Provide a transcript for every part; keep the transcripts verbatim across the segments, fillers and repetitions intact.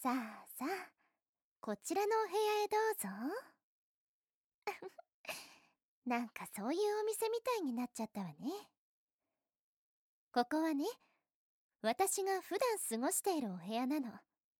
さあさあ、こちらのお部屋へどうぞ。なんかそういうお店みたいになっちゃったわね。ここはね、私が普段過ごしているお部屋なの。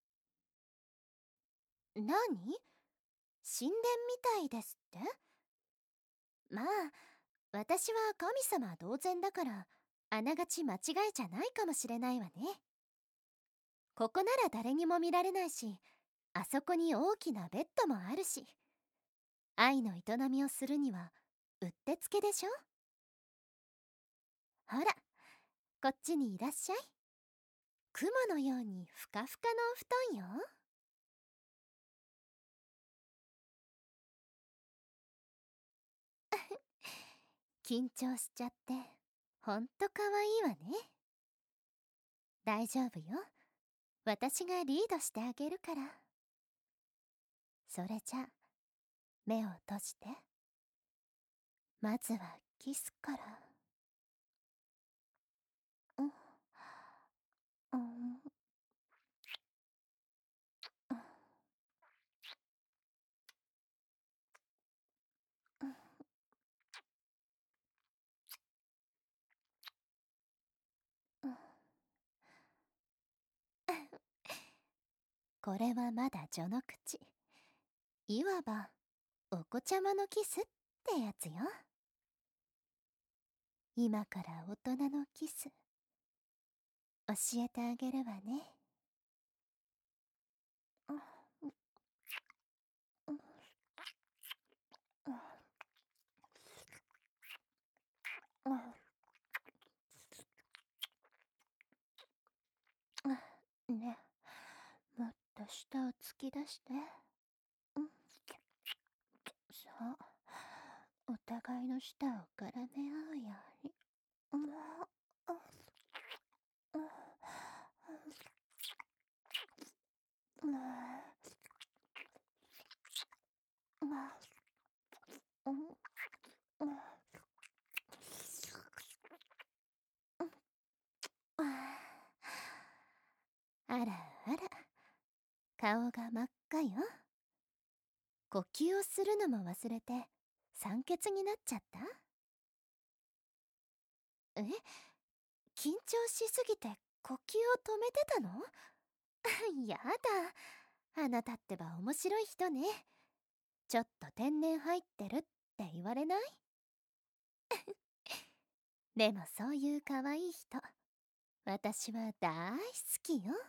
何？神殿みたいですって？まあ、私は神様同然だから、あながち間違いじゃないかもしれないわね。ここなら誰にも見られないし、あそこに大きなベッドもあるし、愛の営みをするにはうってつけでしょ。ほら、こっちにいらっしゃい。雲のようにふかふかのお布団よ。緊張しちゃってほんとかわいいわね。大丈夫よ、私がリードしてあげるから。それじゃ目を閉じて。まずはキスから。うんうんうんうんこれはまだ序の口。いわばお子ちゃまのキスってやつよ。今から大人のキス教えてあげるわね。うんうんうんうんね、もっと舌を突き出して。うん、そう、お互いの舌を絡め合うように。うん、うん、うん、うん、うん、うん、あらあら、顔が真っ赤よ。呼吸をするのも忘れて酸欠になっちゃった？え、緊張しすぎて呼吸を止めてたの？やだ、あなたってば面白い人ね。ちょっと天然入ってるって言われない？でもそういう可愛い人、私は大好きよ。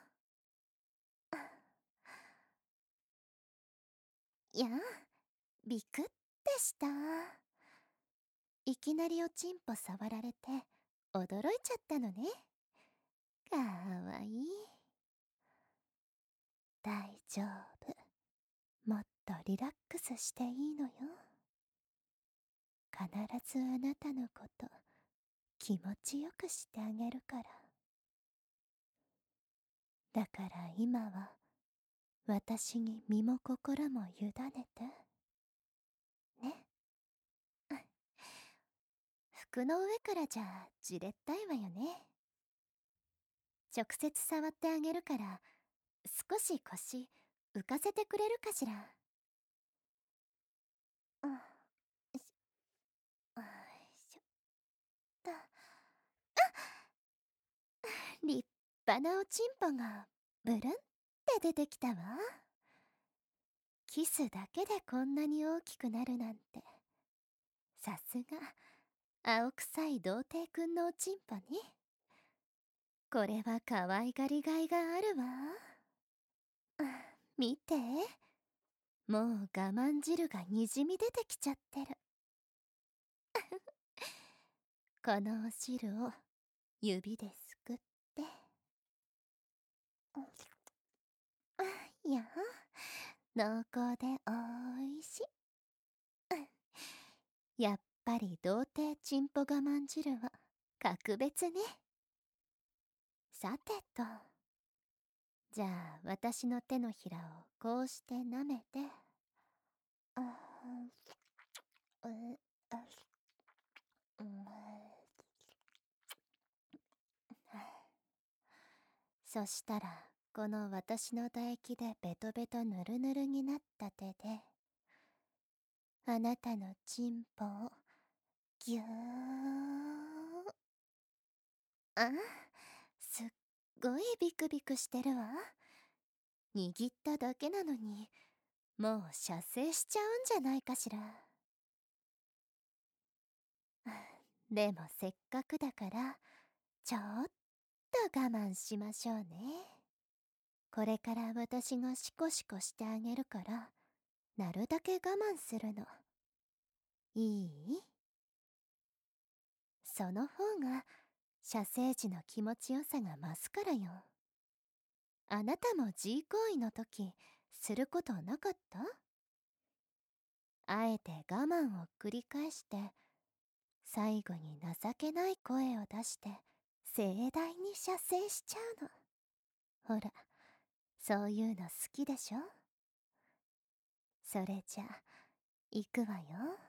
いや、ビクってした。いきなりおちんぽ触られて驚いちゃったのね。かわいい。大丈夫。もっとリラックスしていいのよ。必ずあなたのこと気持ちよくしてあげるから。だから今は私に身も心も委ねて。ね。服の上からじゃじれったいわよね。直接触ってあげるから、少し腰浮かせてくれるかしら。うん。よいしょ。よいしょっと。立派なおちんぽがブルンって出てきたわ。キスだけでこんなに大きくなるなんて、さすが青臭い童貞くんのおちんぽね。これは可愛がりがいがあるわ。うん、見て、もう我慢汁がにじみ出てきちゃってる。このお汁を指ですくって。うん、いや、濃厚でおいしい。やっぱり童貞ちんぽ我慢汁は格別ね。さてと、じゃあ私の手のひらをこうして舐めて。あーうあうんそしたらこの私の唾液でベトベトヌルヌルになった手で、あなたのチンポをぎゅー。あ、すっごいビクビクしてるわ。握っただけなのに、もう射精しちゃうんじゃないかしら。でもせっかくだから、ちょっと我慢しましょうね。これから私がシコシコしてあげるから、なるだけ我慢するの。いい？その方が、射精時の気持ちよさが増すからよ。あなたも G 行為の時、することなかった？あえて我慢を繰り返して、最後に情けない声を出して、盛大に射精しちゃうの。ほら、そういうの好きでしょ？それじゃ、行くわよ。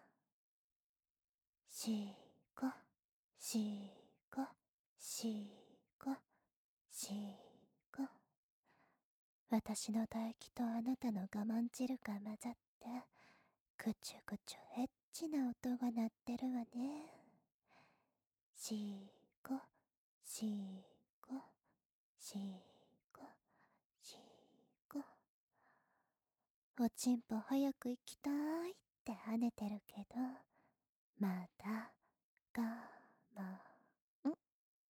しーこ、しーこ、しーこ、しーこ。私の唾液とあなたの我慢汁が混ざって、ぐちゅぐちゅエッチな音が鳴ってるわね。しーこ、しーこ、しーこ、しーこ。おちんぽ早く行きたいって跳ねてるけど、まだ我慢。ん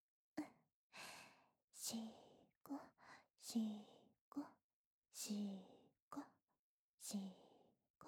しーこ、しーこ、しーこ、しーこ。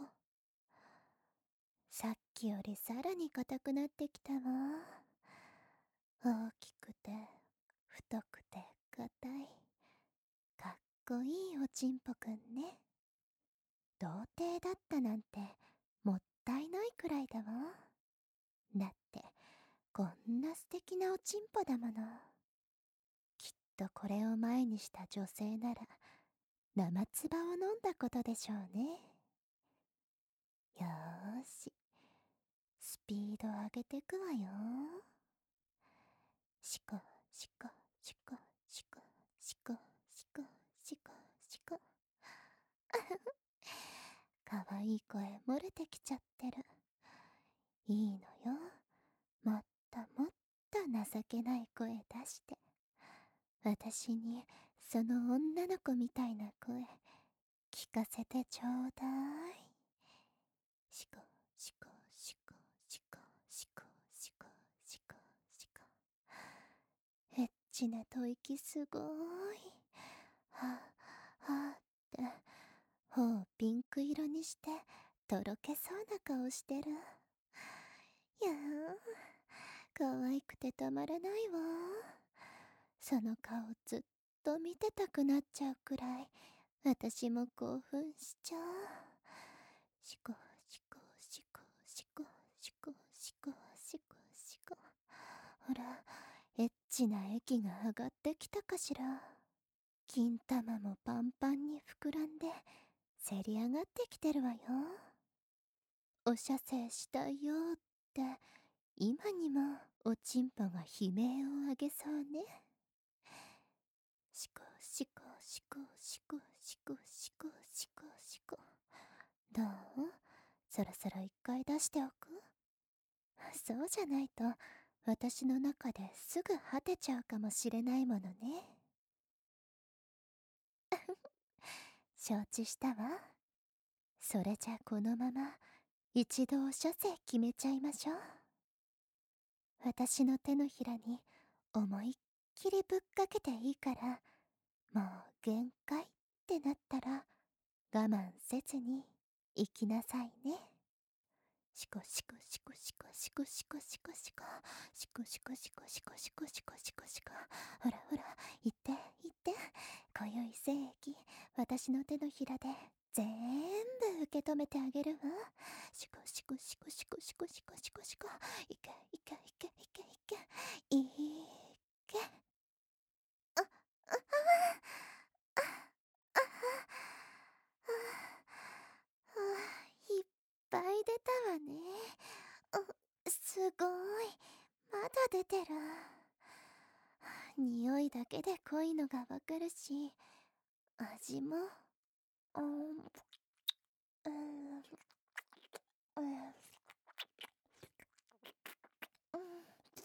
さっきよりさらに硬くなってきたわ。大きくて、太くて、硬い。かっこいいおちんぽくんね。童貞だったなんて、もったいないくらいだわ。だって、こんな素敵なおちんぽだもの。きっとこれを前にした女性なら、生唾を飲んだことでしょうね。よーし、スピード上げてくわよ。シコシコシコシコシコシコシコシコ。かわいい声漏れてきちゃってる。いいのよ。もっともっと情けない声出して。私にその女の子みたいな声聞かせてちょうだい。シコシコシコシコシコシコシコシコ。エッチな吐息すごーい。はぁはぁって頬をピンク色にしてとろけそうな顔してる。いやー、可愛くてたまらないわ。その顔ずっと見てたくなっちゃうくらい私も興奮しちゃう。シコシコシコシコシコシコシコシコ。ほら、エッチな液が上がってきたかしら。金玉もパンパンに膨らんでせり上がってきてるわよ。お射精したいよって今にもおちんぽが悲鳴を上げそうね。シコシコシコシコシコシコシコシコ。どう？そろそろ一回出しておく？そうじゃないと私の中ですぐ果てちゃうかもしれないものね。承知したわ。それじゃこのまま一度お射精決めちゃいましょう。私の手のひらに思いっきりぶっかけていいから、もう限界ってなったら我慢せずに行きなさいね。シコシコシコシコシコシコシコシコシコシコシコシコシコシコシコシコ。ほらほら、行って行って。今宵精液私の手のひらで全部受け止めてあげるわ。シコシコシコシコシコシコシコシコ。いけいけいけいけいけいけ。あ、あ、あ、あ、あ、あ、いっぱい出たわね。う、すごい。まだ出てる。匂いだけで濃いのがわかるし、 味も、うん、うん、うん、うん。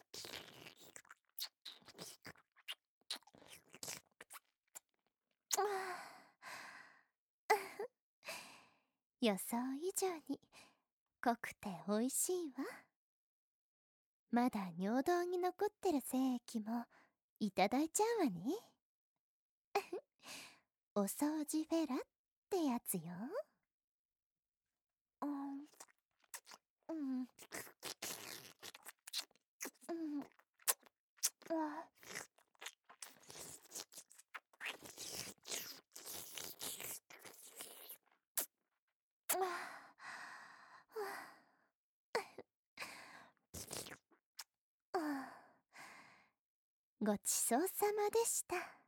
予想以上に濃くて美味しいわ。まだ尿道に残ってる精液もいただいちゃうわね。お掃除フェラってやつよ。うん、うん、うん、あ、あ、あ、ごちそうさまでした。